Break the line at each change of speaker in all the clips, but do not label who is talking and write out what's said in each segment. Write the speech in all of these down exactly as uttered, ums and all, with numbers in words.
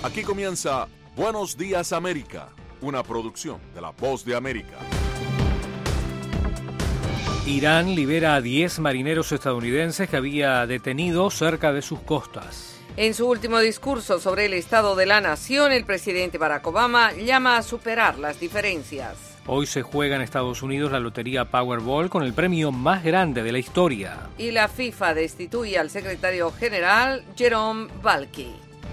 Aquí comienza Buenos Días América, una producción de La Voz de América.
Irán libera a diez marineros estadounidenses que había detenido cerca de sus costas.
En su último discurso sobre el estado de la nación, el presidente Barack Obama llama a superar las diferencias.
Hoy se juega en Estados Unidos la lotería Powerball con el premio más grande de la historia.
Y la FIFA destituye al secretario general Jerome Valky.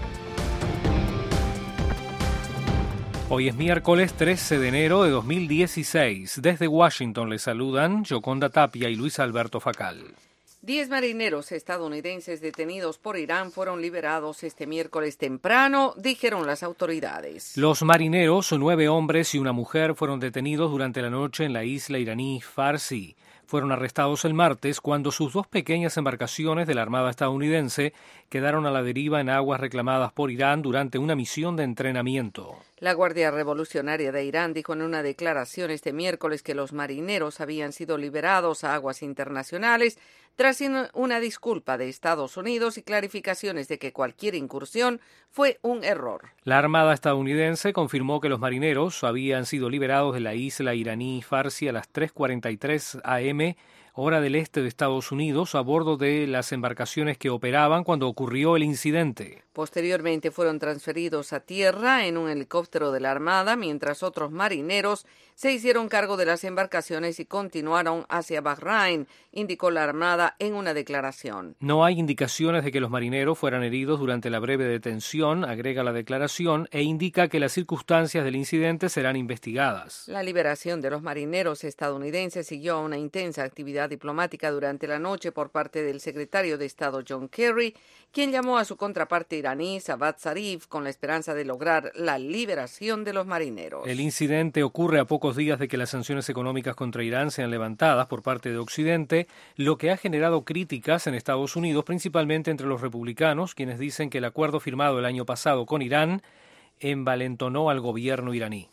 Hoy es miércoles trece de enero de dos mil dieciséis. Desde Washington les saludan Yoconda Tapia y Luis Alberto Facal.
Diez marineros estadounidenses detenidos por Irán fueron liberados este miércoles temprano, dijeron las autoridades.
Los marineros, nueve hombres y una mujer, fueron detenidos durante la noche en la isla iraní Farsi. Fueron arrestados el martes cuando sus dos pequeñas embarcaciones de la Armada estadounidense quedaron a la deriva en aguas reclamadas por Irán durante una misión de entrenamiento.
La Guardia Revolucionaria de Irán dijo en una declaración este miércoles que los marineros habían sido liberados a aguas internacionales tras una disculpa de Estados Unidos y clarificaciones de que cualquier incursión fue un error.
La Armada estadounidense confirmó que los marineros habían sido liberados de la isla iraní Farsi a las tres cuarenta y tres a eme, hora del este de Estados Unidos, a bordo de las embarcaciones que operaban cuando ocurrió el incidente.
Posteriormente fueron transferidos a tierra en un helicóptero de la Armada, mientras otros marineros se hicieron cargo de las embarcaciones y continuaron hacia Bahrein, indicó la Armada en una declaración.
No hay indicaciones de que los marineros fueran heridos durante la breve detención, agrega la declaración, e indica que las circunstancias del incidente serán investigadas.
La liberación de los marineros estadounidenses siguió a una intensa actividad diplomática durante la noche por parte del secretario de Estado John Kerry, quien llamó a su contraparte iraní Javad Zarif con la esperanza de lograr la liberación de los marineros.
El incidente ocurre a pocos días de que las sanciones económicas contra Irán sean levantadas por parte de Occidente, lo que ha generado críticas en Estados Unidos, principalmente entre los republicanos, quienes dicen que el acuerdo firmado el año pasado con Irán envalentonó al gobierno iraní.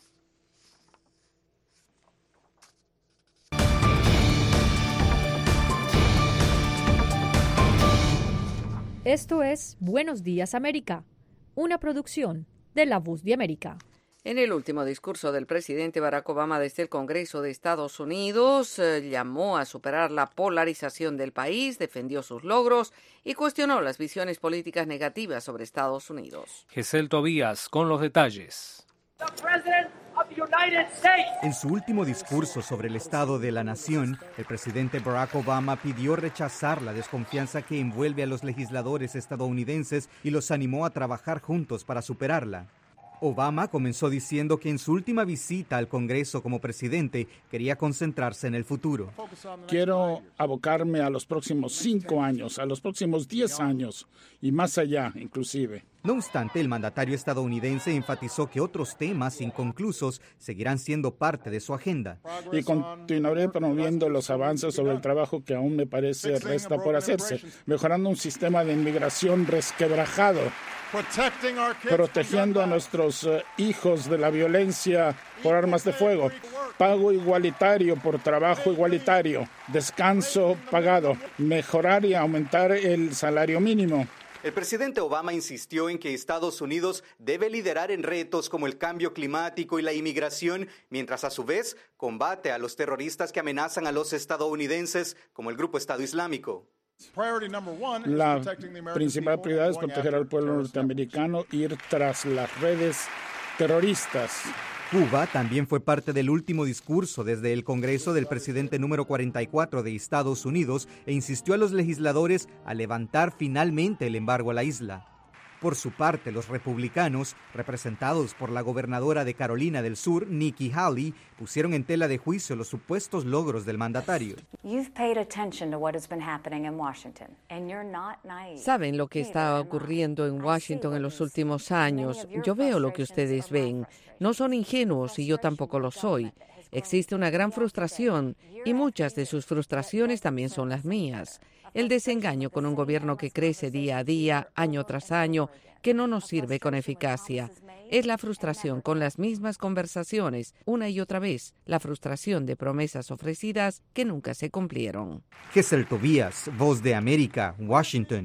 Esto es Buenos Días América, una producción de La Voz de América.
En el último discurso del presidente Barack Obama desde el Congreso de Estados Unidos, eh, llamó a superar la polarización del país, defendió sus logros y cuestionó las visiones políticas negativas sobre Estados Unidos.
Gesell Tobías con los detalles.
En su último discurso sobre el estado de la nación, el presidente Barack Obama pidió rechazar la desconfianza que envuelve a los legisladores estadounidenses y los animó a trabajar juntos para superarla. Obama comenzó diciendo que en su última visita al Congreso como presidente quería concentrarse en el futuro.
Quiero abocarme a los próximos cinco años, a los próximos diez años y más allá, inclusive.
No obstante, el mandatario estadounidense enfatizó que otros temas inconclusos seguirán siendo parte de su agenda.
Y continuaré promoviendo los avances sobre el trabajo que aún me parece resta por hacerse, mejorando un sistema de inmigración resquebrajado, protegiendo a nuestros uh, hijos de la violencia por armas de fuego, pago igualitario por trabajo igualitario, descanso pagado, mejorar y aumentar el salario mínimo.
El presidente Obama insistió en que Estados Unidos debe liderar en retos como el cambio climático y la inmigración, mientras a su vez combate a los terroristas que amenazan a los estadounidenses, como el Grupo Estado Islámico.
La principal prioridad es proteger al pueblo norteamericano e ir tras las redes terroristas.
Cuba también fue parte del último discurso desde el Congreso del presidente número cuarenta y cuatro de Estados Unidos e insistió a los legisladores a levantar finalmente el embargo a la isla. Por su parte, los republicanos, representados por la gobernadora de Carolina del Sur, Nikki Haley, pusieron en tela de juicio los supuestos logros del mandatario.
Saben lo que está ocurriendo en Washington en los últimos años. Yo veo lo que ustedes ven. No son ingenuos y yo tampoco lo soy. Existe una gran frustración y muchas de sus frustraciones también son las mías. El desengaño con un gobierno que crece día a día, año tras año, que no nos sirve con eficacia. Es la frustración con las mismas conversaciones, una y otra vez, la frustración de promesas ofrecidas que nunca se cumplieron.
Gesell Tobías, Voz de América, Washington.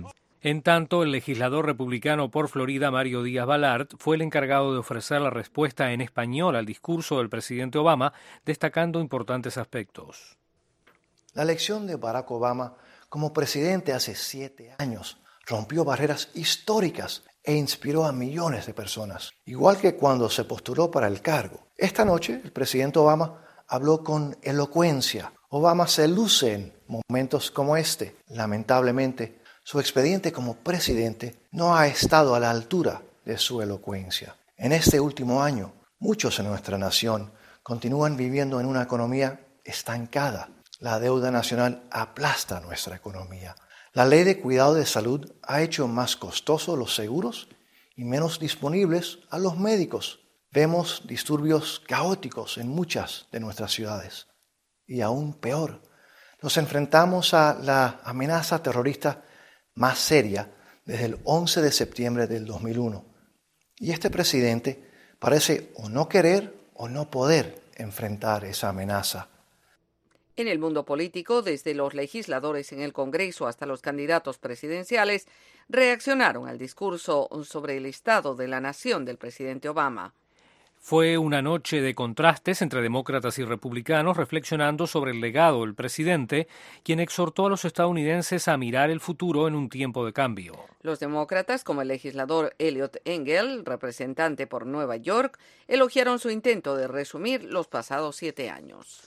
En tanto, el legislador republicano por Florida, Mario Díaz-Balart, fue el encargado de ofrecer la respuesta en español al discurso del presidente Obama, destacando importantes aspectos.
La elección de Barack Obama como presidente hace siete años rompió barreras históricas e inspiró a millones de personas, igual que cuando se postuló para el cargo. Esta noche, el presidente Obama habló con elocuencia. Obama se luce en momentos como este. Lamentablemente, su expediente como presidente no ha estado a la altura de su elocuencia. En este último año, muchos en nuestra nación continúan viviendo en una economía estancada. La deuda nacional aplasta nuestra economía. La ley de cuidado de salud ha hecho más costosos los seguros y menos disponibles a los médicos. Vemos disturbios caóticos en muchas de nuestras ciudades. Y aún peor, nos enfrentamos a la amenaza terrorista más seria desde el once de septiembre del dos mil uno. Y este presidente parece o no querer o no poder enfrentar esa amenaza.
En el mundo político, desde los legisladores en el Congreso hasta los candidatos presidenciales, reaccionaron al discurso sobre el estado de la nación del presidente Obama.
Fue una noche de contrastes entre demócratas y republicanos, reflexionando sobre el legado del presidente, quien exhortó a los estadounidenses a mirar el futuro en un tiempo de cambio.
Los demócratas, como el legislador Eliot Engel, representante por Nueva York, elogiaron su intento de resumir los pasados siete años.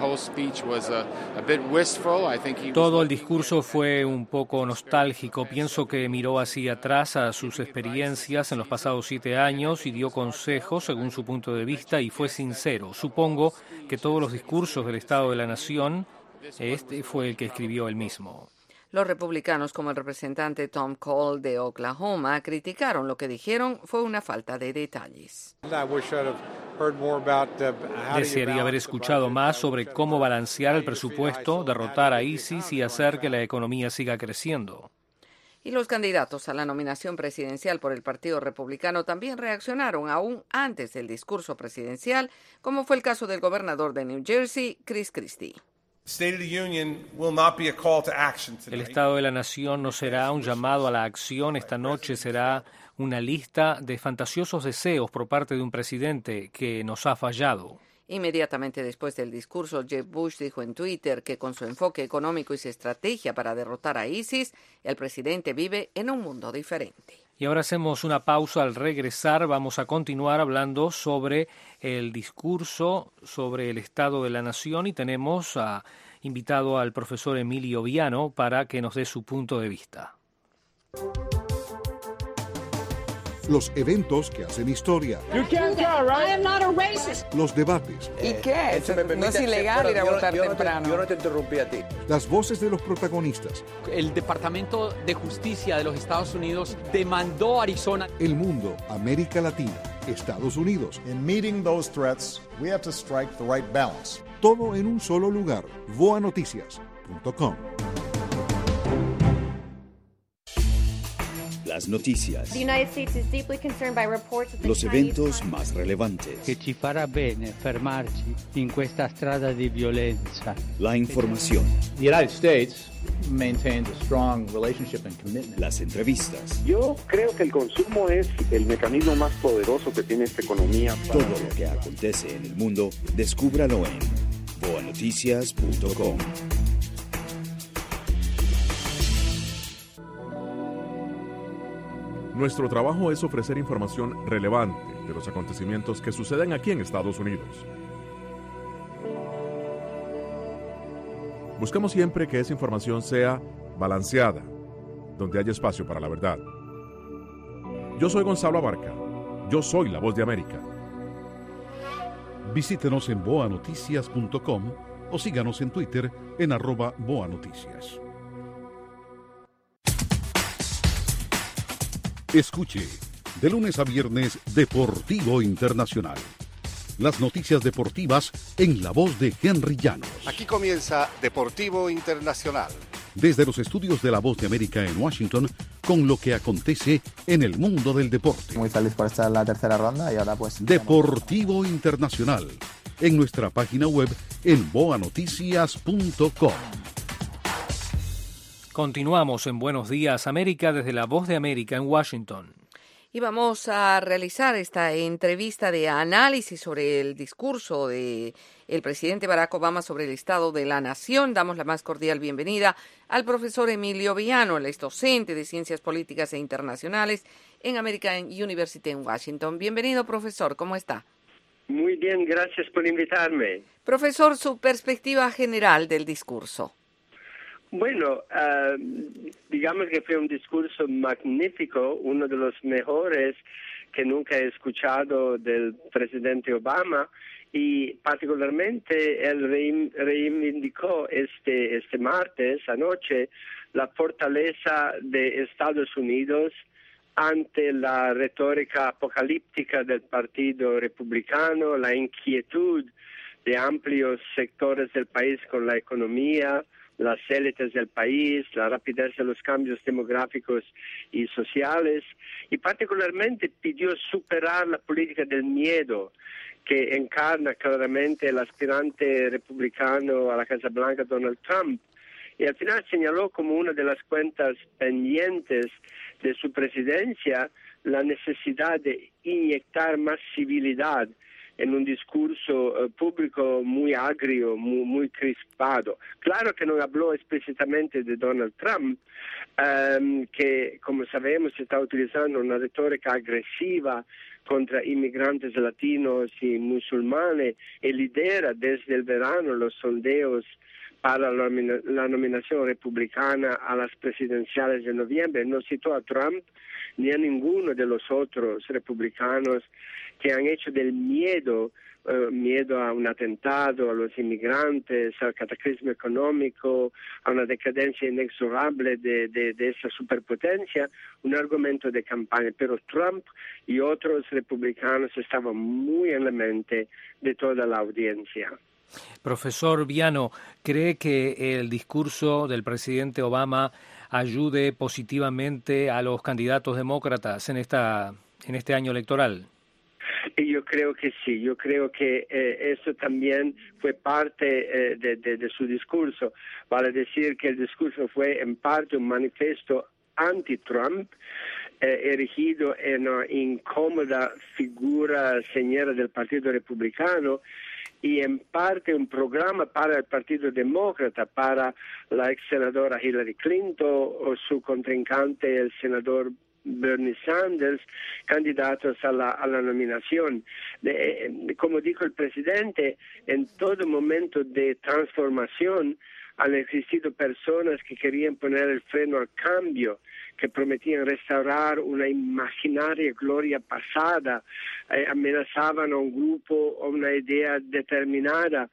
Todo el discurso fue un poco nostálgico. Pienso que miró hacia atrás a sus experiencias en los pasados siete años y dio consejos según su punto de vista y fue sincero. Supongo que todos los discursos del Estado de la Nación, este fue el que escribió él mismo.
Los republicanos, como el representante Tom Cole de Oklahoma, criticaron lo que dijeron fue una falta de detalles.
Desearía haber escuchado más sobre cómo balancear el presupuesto, derrotar a ISIS y hacer que la economía siga creciendo.
Y los candidatos a la nominación presidencial por el Partido Republicano también reaccionaron aún antes del discurso presidencial, como fue el caso del gobernador de New Jersey, Chris Christie.
El Estado de la Nación no será un llamado a la acción. Esta noche será una lista de fantasiosos deseos por parte de un presidente que nos ha fallado.
Inmediatamente después del discurso, Jeb Bush dijo en Twitter que con su enfoque económico y su estrategia para derrotar a ISIS, el presidente vive en un mundo diferente.
Y ahora hacemos una pausa. Al regresar vamos a continuar hablando sobre el discurso sobre el Estado de la Nación y tenemos a, invitado al profesor Emilio Viano para que nos dé su punto de vista.
Los eventos que hacen historia.
You can't go, right? I am not a racist.
Los debates.
¿Y qué? Eh, permite, no es ilegal ir a votar
yo, yo
temprano.
No te, yo no te interrumpí a ti.
Las voces de los protagonistas.
El Departamento de Justicia de los Estados Unidos demandó a Arizona.
El mundo, América Latina, Estados Unidos.
In meeting those threats, we have to strike the right balance.
Todo en un solo lugar. voa noticias punto com.
Las noticias, los eventos más relevantes,
che ci farà bene fermarci in questa strada di violenza.
La información,
The United States maintains a strong relationship and commitment.
Las entrevistas.
Yo creo que el consumo es el mecanismo más poderoso que tiene esta economía.
Para... Todo lo que acontece en el mundo, descúbralo en voa noticias punto com.
Nuestro trabajo es ofrecer información relevante de los acontecimientos que suceden aquí en Estados Unidos. Buscamos siempre que esa información sea balanceada, donde haya espacio para la verdad. Yo soy Gonzalo Abarca. Yo soy la voz de América.
Visítenos en voa noticias punto com o síganos en Twitter en arroba voa noticias. Escuche, de lunes a viernes, Deportivo Internacional. Las noticias deportivas en la voz de Henry Llanos.
Aquí comienza Deportivo Internacional.
Desde los estudios de La Voz de América en Washington, con lo que acontece en el mundo del deporte.
Muy feliz por estar en la tercera ronda y ahora pues...
Deportivo Internacional, en nuestra página web en voa noticias punto com.
Continuamos en Buenos Días América desde La Voz de América en Washington.
Y vamos a realizar esta entrevista de análisis sobre el discurso de el presidente Barack Obama sobre el estado de la nación. Damos la más cordial bienvenida al profesor Emilio Viano, él es docente de Ciencias Políticas e Internacionales en American University en Washington. Bienvenido, profesor, ¿cómo está?
Muy bien, gracias por invitarme.
Profesor, su perspectiva general del discurso.
Bueno, uh, digamos que fue un discurso magnífico, uno de los mejores que nunca he escuchado del presidente Obama, y particularmente él reivindicó este, este martes anoche la fortaleza de Estados Unidos ante la retórica apocalíptica del Partido Republicano, la inquietud de amplios sectores del país con la economía, las élites del país, la rapidez de los cambios demográficos y sociales, y particularmente pidió superar la política del miedo que encarna claramente el aspirante republicano a la Casa Blanca, Donald Trump, y al final señaló como una de las cuentas pendientes de su presidencia la necesidad de inyectar más civilidad en un discurso uh, público muy agrio, muy, muy crispado. Claro que no habló explícitamente de Donald Trump, um, que, como sabemos, está utilizando una retórica agresiva contra inmigrantes latinos y musulmanes y lidera desde el verano los sondeos para la, la nominación republicana a las presidenciales de noviembre. No citó a Trump ni a ninguno de los otros republicanos que han hecho del miedo, uh, miedo a un atentado, a los inmigrantes, al cataclismo económico, a una decadencia inexorable de, de, de esa superpotencia, un argumento de campaña. Pero Trump y otros republicanos estaban muy en la mente de toda la audiencia.
Profesor Viano, ¿cree que el discurso del presidente Obama ayude positivamente a los candidatos demócratas en esta en este año electoral?
Yo creo que sí, yo creo que eh, eso también fue parte eh, de, de, de su discurso. Vale decir que el discurso fue en parte un manifiesto anti-Trump, eh, erigido en una incómoda figura señora del Partido Republicano, y en parte un programa para el Partido Demócrata, para la ex senadora Hillary Clinton o su contrincante, el senador Bernie Sanders, candidatos a la, a la nominación. De, como dijo el presidente, en todo momento de transformación han existido personas que querían poner el freno al cambio, que prometían restaurar una imaginaria gloria pasada, eh, amenazaban a un grupo o una idea determinada.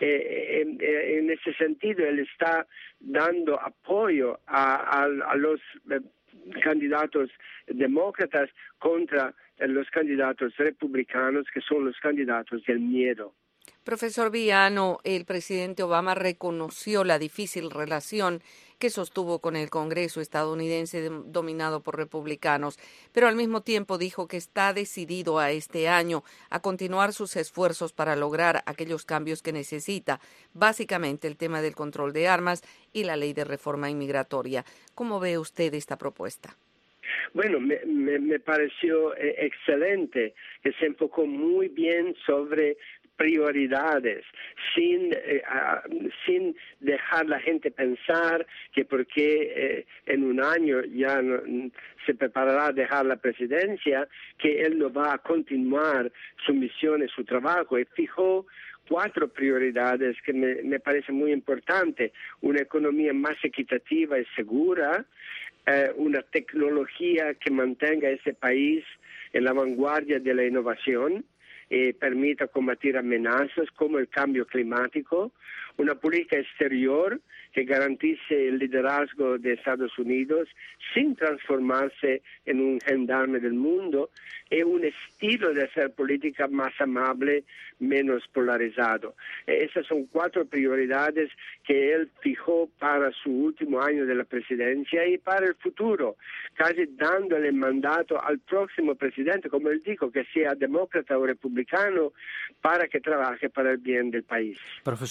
Eh, eh, en ese sentido, él está dando apoyo a, a, a los eh, candidatos demócratas contra eh, los candidatos republicanos, que son los candidatos del miedo.
Profesor Viano, el presidente Obama reconoció la difícil relación que sostuvo con el Congreso estadounidense dominado por republicanos, pero al mismo tiempo dijo que está decidido a este año a continuar sus esfuerzos para lograr aquellos cambios que necesita, básicamente el tema del control de armas y la ley de reforma inmigratoria. ¿Cómo ve usted esta propuesta?
Bueno, me, me, me pareció eh, excelente, que se enfocó muy bien sobre prioridades, sin eh, uh, sin dejar la gente pensar que porque eh, en un año ya no, se preparará a dejar la presidencia, que él no va a continuar su misión y su trabajo, y fijó cuatro prioridades que me, me parece muy importante: una economía más equitativa y segura, eh, una tecnología que mantenga a ese país en la vanguardia de la innovación, Eh, permita combatir amenazas como el cambio climático, una política exterior que garantice el liderazgo de Estados Unidos sin transformarse en un gendarme del mundo, y un estilo de hacer política más amable, menos polarizado. Eh, esas son cuatro prioridades que él fijó para su último año de la presidencia y para el futuro, casi dándole mandato al próximo presidente, como él dijo, que sea demócrata o republicano, para que trabaje para el bien del país.
Profesor Viano,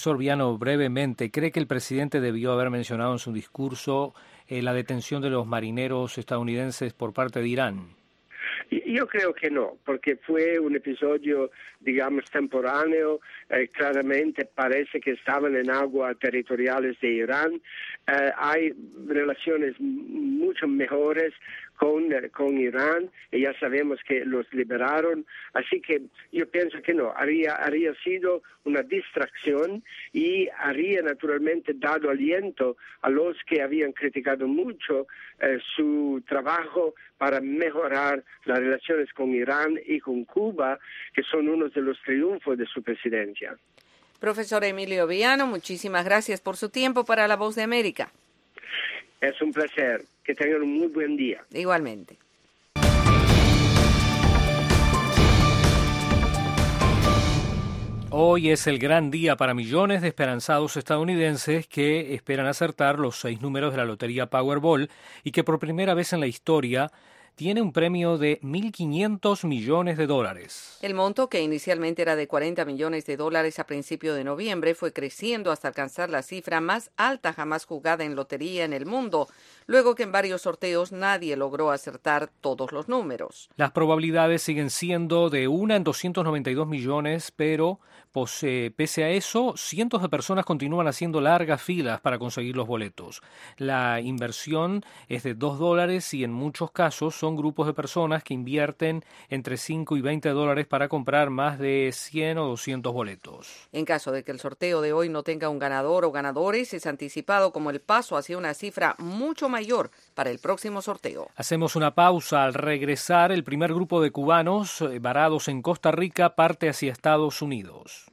Emiliano, brevemente, ¿cree que el presidente debió haber mencionado en su discurso eh, la detención de los marineros estadounidenses por parte de Irán?
Yo creo que no, porque fue un episodio, digamos, temporáneo. Eh, claramente parece que estaban en aguas territoriales de Irán. Eh, hay relaciones mucho mejores con, con Irán y ya sabemos que los liberaron. Así que yo pienso que no, haría, haría sido una distracción y haría naturalmente dado aliento a los que habían criticado mucho eh, su trabajo para mejorar las relaciones con Irán y con Cuba, que son uno de los triunfos de su presidencia.
Profesor Emilio Viano, muchísimas gracias por su tiempo para La Voz de América.
Es un placer. Que tengan un muy buen día.
Igualmente.
Hoy es el gran día para millones de esperanzados estadounidenses que esperan acertar los seis números de la lotería Powerball y que por primera vez en la historia tiene un premio de mil quinientos millones de dólares.
El monto, que inicialmente era de cuarenta millones de dólares a principio de noviembre, fue creciendo hasta alcanzar la cifra más alta jamás jugada en lotería en el mundo, luego que en varios sorteos nadie logró acertar todos los números.
Las probabilidades siguen siendo de una en doscientos noventa y dos millones, pero pues, eh, pese a eso, cientos de personas continúan haciendo largas filas para conseguir los boletos. La inversión es de dos dólares y en muchos casos son grupos de personas que invierten entre cinco y veinte dólares para comprar más de cien o doscientos boletos.
En caso de que el sorteo de hoy no tenga un ganador o ganadores, es anticipado como el paso hacia una cifra mucho mayor para el próximo sorteo.
Hacemos una pausa. Al regresar, el primer grupo de cubanos eh, varados en Costa Rica parte hacia Estados Unidos.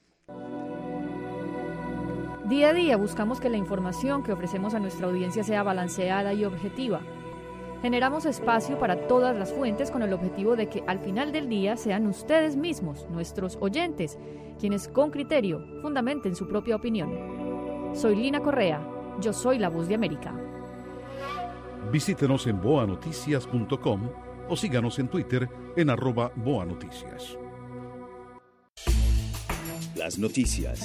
Día a día buscamos que la información que ofrecemos a nuestra audiencia sea balanceada y objetiva. Generamos espacio para todas las fuentes con el objetivo de que al final del día sean ustedes mismos, nuestros oyentes, quienes con criterio fundamenten su propia opinión. Soy Lina Correa, yo soy La Voz de América.
Visítenos en boa noticias punto com o síganos en Twitter en arroba boanoticias.
Las noticias,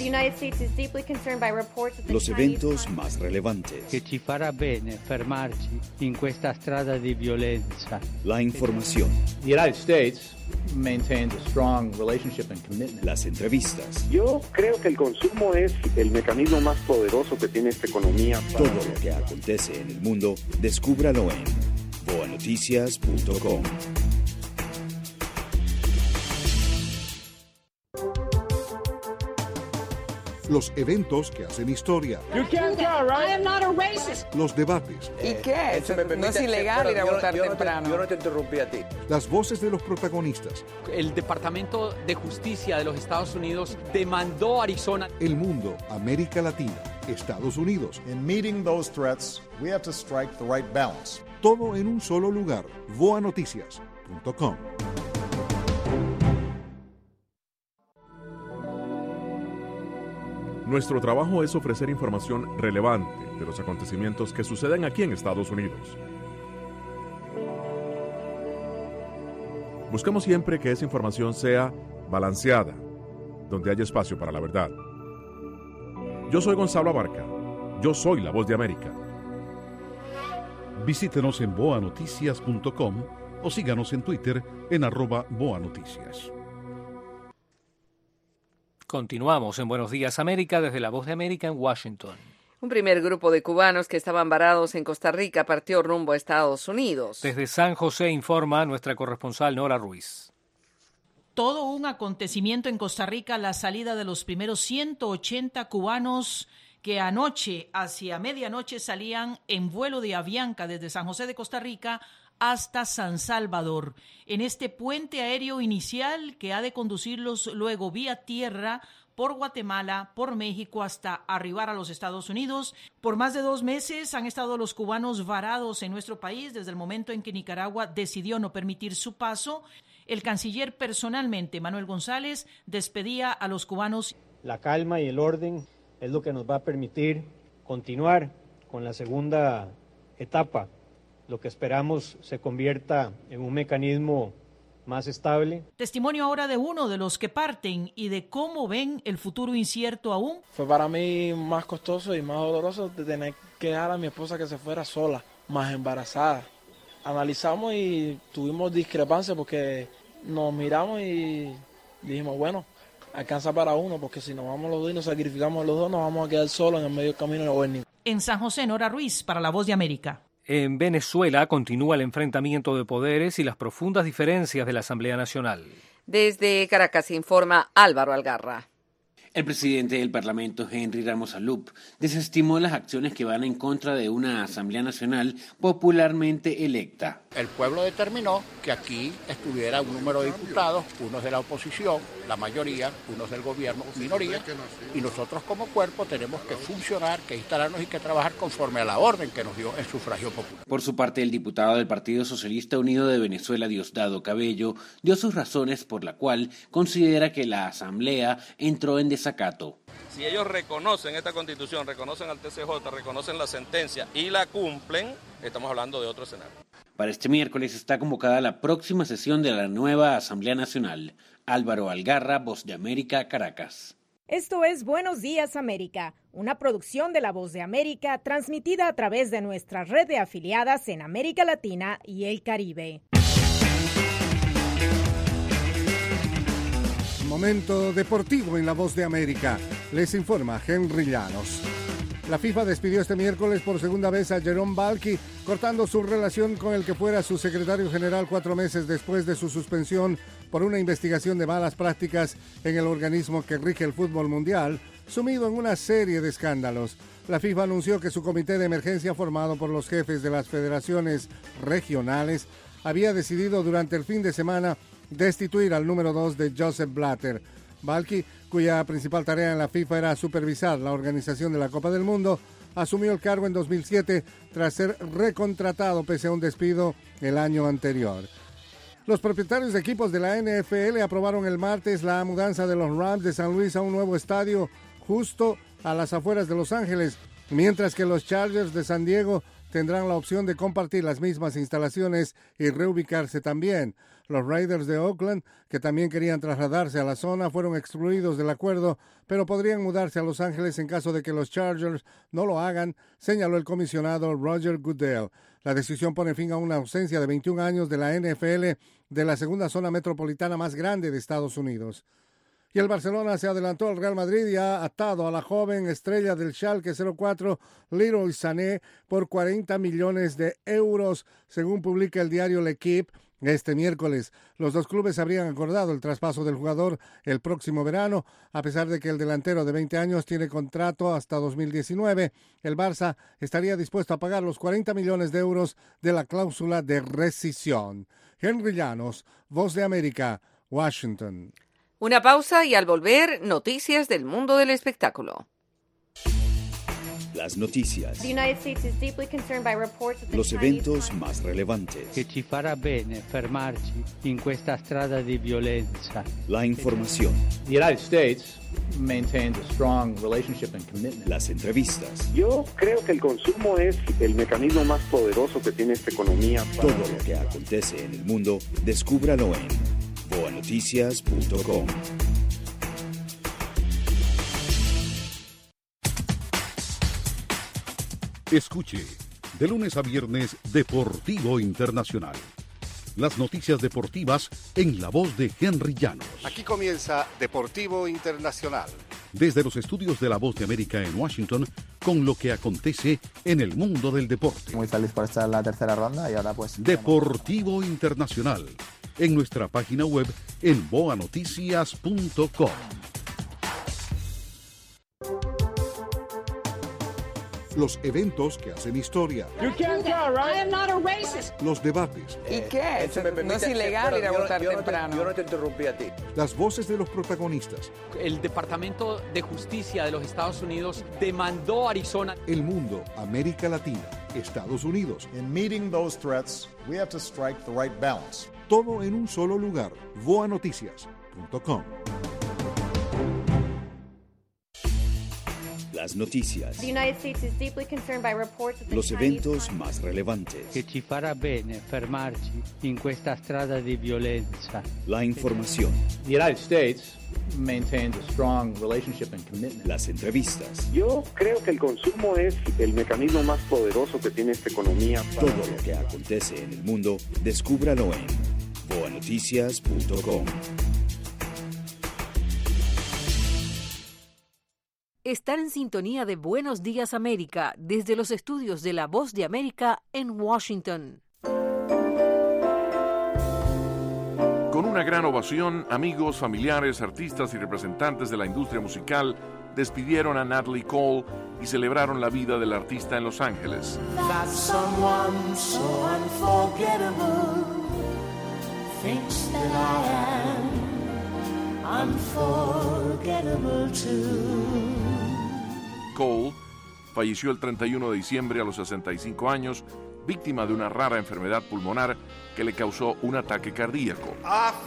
los eventos más relevantes,
che ci farà bene fermarci in questa strada di violenza.
La información,
The United States maintains a strong relationship and commitment.
Las entrevistas.
Yo creo que el consumo es el mecanismo más poderoso que tiene esta economía.
Para... Todo lo que acontece en el mundo, descúbralo en boa noticias punto com.
Los eventos que hacen historia.
You can't tell, right? I am not a racist.
Los debates.
¿Y qué? No es ilegal ir a votar temprano.
Yo no te interrumpí a ti.
Las voces de los protagonistas.
El Departamento de Justicia de los Estados Unidos demandó a Arizona.
El mundo, América Latina, Estados Unidos.
In meeting those threats, we have to strike the right balance.
Todo en un solo lugar. boa noticias punto com.
Nuestro trabajo es ofrecer información relevante de los acontecimientos que suceden aquí en Estados Unidos. Buscamos siempre que esa información sea balanceada, donde haya espacio para la verdad. Yo soy Gonzalo Abarca. Yo soy La Voz de América.
Visítenos en boa noticias punto com o síganos en Twitter en arroba boanoticias.
Continuamos en Buenos Días América desde La Voz de América en Washington.
Un primer grupo de cubanos que estaban varados en Costa Rica partió rumbo a Estados Unidos.
Desde San José informa nuestra corresponsal Nora Ruiz.
Todo un acontecimiento en Costa Rica, la salida de los primeros ciento ochenta cubanos que anoche, hacia medianoche, salían en vuelo de Avianca desde San José de Costa Rica hasta San Salvador, en este puente aéreo inicial que ha de conducirlos luego vía tierra por Guatemala, por México, hasta arribar a los Estados Unidos. Por más de dos meses han estado los cubanos varados en nuestro país desde el momento en que Nicaragua decidió no permitir su paso. El canciller personalmente, Manuel González, despedía a los cubanos.
La calma y el orden es lo que nos va a permitir continuar con la segunda etapa. Lo que esperamos se convierta en un mecanismo más estable.
Testimonio ahora de uno de los que parten y de cómo ven el futuro incierto aún.
Fue para mí más costoso y más doloroso de tener que dejar a mi esposa que se fuera sola, más embarazada. Analizamos y tuvimos discrepancias porque nos miramos y dijimos, bueno, alcanza para uno, porque si nos vamos los dos y nos sacrificamos los dos, nos vamos a quedar solos en el medio del camino.
En San José, Nora Ruiz, para La Voz de América.
En Venezuela continúa el enfrentamiento de poderes y las profundas diferencias de la Asamblea Nacional.
Desde Caracas informa Álvaro Algarra.
El presidente del Parlamento, Henry Ramos Alup, desestimó las acciones que van en contra de una Asamblea Nacional popularmente electa.
El pueblo determinó que aquí estuviera un número de diputados, unos de la oposición, la mayoría, unos del gobierno, minoría, y nosotros como cuerpo tenemos que funcionar, que instalarnos y que trabajar conforme a la orden que nos dio el sufragio popular.
Por su parte, el diputado del Partido Socialista Unido de Venezuela, Diosdado Cabello, dio sus razones por la cual considera que la Asamblea entró en desacato.
Si ellos reconocen esta Constitución, reconocen al T C J, reconocen la sentencia y la cumplen, estamos hablando de otro escenario.
Para este miércoles está convocada la próxima sesión de la nueva Asamblea Nacional. Álvaro Algarra, Voz de América, Caracas.
Esto es Buenos Días América, una producción de La Voz de América transmitida a través de nuestra red de afiliadas en América Latina y el Caribe.
Momento deportivo en La Voz de América. Les informa Henry Llanos. La FIFA despidió este miércoles por segunda vez a Jerome Balki, cortando su relación con el que fuera su secretario general cuatro meses después de su suspensión por una investigación de malas prácticas en el organismo que rige el fútbol mundial, sumido en una serie de escándalos. La FIFA anunció que su comité de emergencia, formado por los jefes de las federaciones regionales, había decidido durante el fin de semana destituir al número dos de Joseph Blatter. Balki, cuya principal tarea en la FIFA era supervisar la organización de la Copa del Mundo, asumió el cargo en dos mil siete tras ser recontratado pese a un despido el año anterior. Los propietarios de equipos de la N F L aprobaron el martes la mudanza de los Rams de San Luis a un nuevo estadio justo a las afueras de Los Ángeles, mientras que los Chargers de San Diego tendrán la opción de compartir las mismas instalaciones y reubicarse también. Los Raiders de Oakland, que también querían trasladarse a la zona, fueron excluidos del acuerdo, pero podrían mudarse a Los Ángeles en caso de que los Chargers no lo hagan, señaló el comisionado Roger Goodell. La decisión pone fin a una ausencia de veintiún años de la N F L de la segunda zona metropolitana más grande de Estados Unidos. Y el Barcelona se adelantó al Real Madrid y ha atado a la joven estrella del Schalke cero cuatro, Leroy Sané, por cuarenta millones de euros, según publica el diario L'Equipe. Este miércoles, los dos clubes habrían acordado el traspaso del jugador el próximo verano, a pesar de que el delantero de veinte años tiene contrato hasta dos mil diecinueve. El Barça estaría dispuesto a pagar los cuarenta millones de euros de la cláusula de rescisión. Henry Llanos, Voz de América, Washington.
Una pausa y al volver, noticias del mundo del espectáculo.
Las noticias. Los eventos más relevantes.
Che ci farà bene fermarci in questa strada di violenza.
La información.
The United States maintains a strong relationship and commitment.
Las entrevistas.
Yo creo que el consumo es el mecanismo más poderoso que tiene esta economía.
Para... Todo lo que acontece en el mundo, descúbralo en boa noticias punto com.
Escuche, de lunes a viernes, Deportivo Internacional. Las noticias deportivas en la voz de Henry Llanos.
Aquí comienza Deportivo Internacional.
Desde los estudios de La Voz de América en Washington, con lo que acontece en el mundo del deporte.
Muy feliz por estar en la tercera ronda y ahora pues...
Deportivo Internacional, en nuestra página web en boa noticias punto com. Los eventos que hacen historia.
You can't tell, right? I am not a racist.
Los debates. ¿Y qué? Eso no es ilegal ir a votar temprano.
Yo no te interrumpí a ti.
Las voces de los protagonistas.
El Departamento de Justicia de los Estados Unidos demandó a Arizona.
El mundo, América Latina, Estados Unidos.
In meeting those threats, we have to strike the right balance.
Todo en un solo lugar. boa noticias punto com.
Las noticias. Los eventos más relevantes.
Che ci farà bene fermarci in questa strada di violenza.
La información.
The United States maintains a strong relationship and commitment.
Las entrevistas.
Yo creo que el consumo es el mecanismo más poderoso que tiene esta economía.
Para... Todo lo que acontece en el mundo, descúbralo en boa noticias punto com.
Estar en sintonía de Buenos Días América desde los estudios de La Voz de América en Washington.
Con una gran ovación, amigos, familiares, artistas y representantes de la industria musical despidieron a Natalie Cole y celebraron la vida del artista en Los Ángeles.
That someone so unforgettable thinks that I am unforgettable too.
Cole falleció el treinta y uno de diciembre a los sesenta y cinco años, víctima de una rara enfermedad pulmonar que le causó un ataque cardíaco.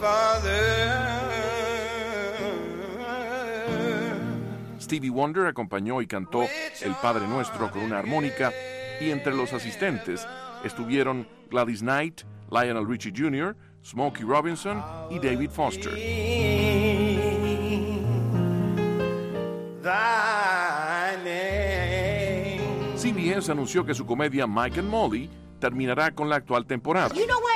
Stevie Wonder acompañó y cantó El Padre Nuestro con una armónica, y entre los asistentes estuvieron Gladys Knight, Lionel Richie junior, Smokey Robinson y David Foster. C B S anunció que su comedia Mike and Molly terminará con la actual temporada.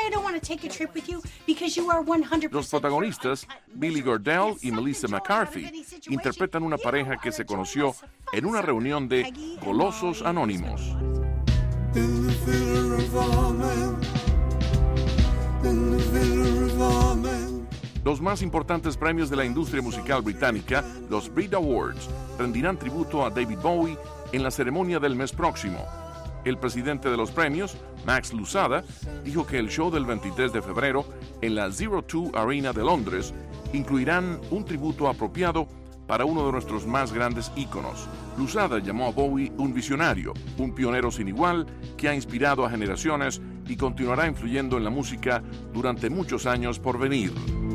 Los protagonistas, Billy Gardell y Melissa McCarthy, interpretan una pareja que se conoció en una reunión de golosos anónimos. Los más importantes premios de la industria musical británica, los Brit Awards, rendirán tributo a David Bowie en la ceremonia del mes próximo. El presidente de los premios, Max Lusada, dijo que el show del veintitrés de febrero en la Zero Two Arena de Londres incluirán un tributo apropiado para uno de nuestros más grandes íconos. Lusada llamó a Bowie un visionario, un pionero sin igual que ha inspirado a generaciones y continuará influyendo en la música durante muchos años por venir.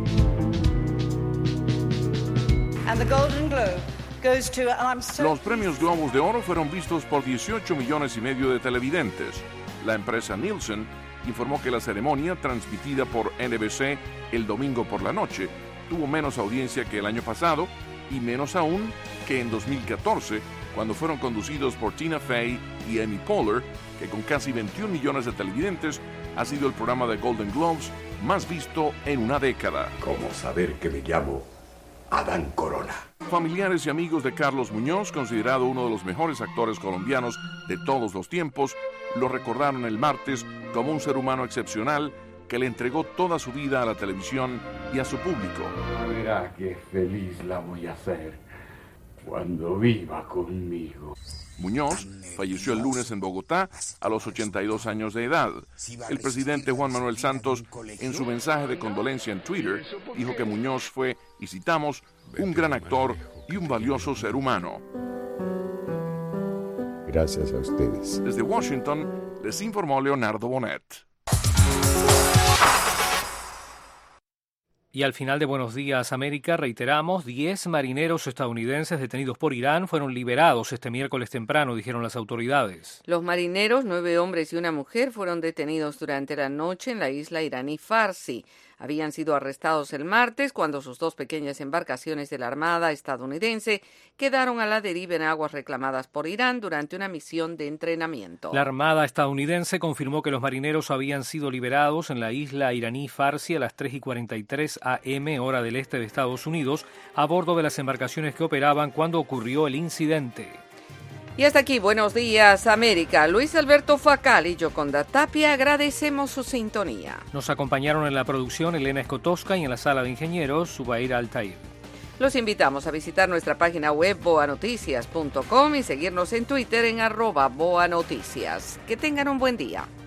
And the Golden Globe goes to, and I'm so
Los premios Globos de Oro fueron vistos por dieciocho millones y medio de televidentes. La empresa Nielsen informó que la ceremonia, transmitida por N B C el domingo por la noche, tuvo menos audiencia que el año pasado y menos aún que en dos mil catorce, cuando fueron conducidos por Tina Fey y Amy Poehler, que con casi veintiún millones de televidentes ha sido el programa de Golden Globes más visto en una década.
¿Cómo saber que me llamo Adán Corona?
Familiares y amigos de Carlos Muñoz, considerado uno de los mejores actores colombianos de todos los tiempos, lo recordaron el martes como un ser humano excepcional que le entregó toda su vida a la televisión y a su público.
Verá qué feliz la voy a hacer cuando viva conmigo.
Muñoz falleció el lunes en Bogotá a los ochenta y dos años de edad. El presidente Juan Manuel Santos, en su mensaje de condolencia en Twitter, dijo que Muñoz fue, y citamos, un gran actor y un valioso ser humano.
Gracias a ustedes.
Desde Washington, les informó Leonardo Bonet.
Y al final de Buenos Días América reiteramos, diez marineros estadounidenses detenidos por Irán fueron liberados este miércoles temprano, dijeron las autoridades.
Los marineros, nueve hombres y una mujer, fueron detenidos durante la noche en la isla iraní Farsi. Habían sido arrestados el martes cuando sus dos pequeñas embarcaciones de la Armada estadounidense quedaron a la deriva en aguas reclamadas por Irán durante una misión de entrenamiento.
La Armada estadounidense confirmó que los marineros habían sido liberados en la isla iraní Farsi a las tres y cuarenta y tres a eme, hora del este de Estados Unidos, a bordo de las embarcaciones que operaban cuando ocurrió el incidente.
Y hasta aquí, Buenos Días América. Luis Alberto Facal y Yoconda Tapia agradecemos su sintonía.
Nos acompañaron en la producción Elena Escotosca y en la sala de ingenieros Zubair Altair.
Los invitamos a visitar nuestra página web boa noticias punto com y seguirnos en Twitter en arroba boanoticias. Que tengan un buen día.